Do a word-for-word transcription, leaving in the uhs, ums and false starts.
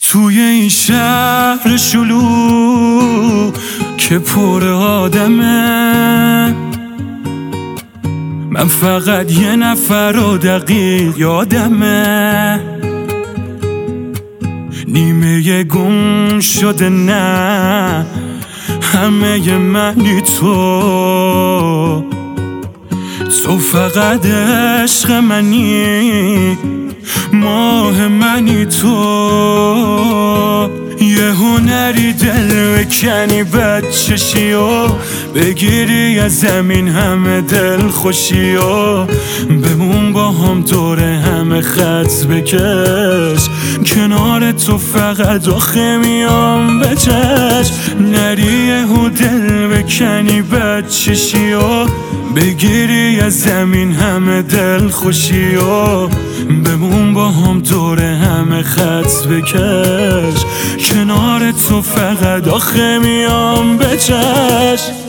توی این شهر شلوغ که پر آدمه، من فقط یه نفر رو دقیق یادمه. نیمه گم شده نه همه منی تو، تو فقط عشق منی، ماه منی تو. یه هنری دل بکنی بچشی و بگیری از زمین همه دل خوشی و بمون با هم دور همه خط بکش، کنار تو فقط آخه میام بچش. نری یه دل بکنی بچشی و بگیری از زمین همه دل خوشی و بمون با هم دور همه خط بکش، کنار تو فقط آخه میام بچش.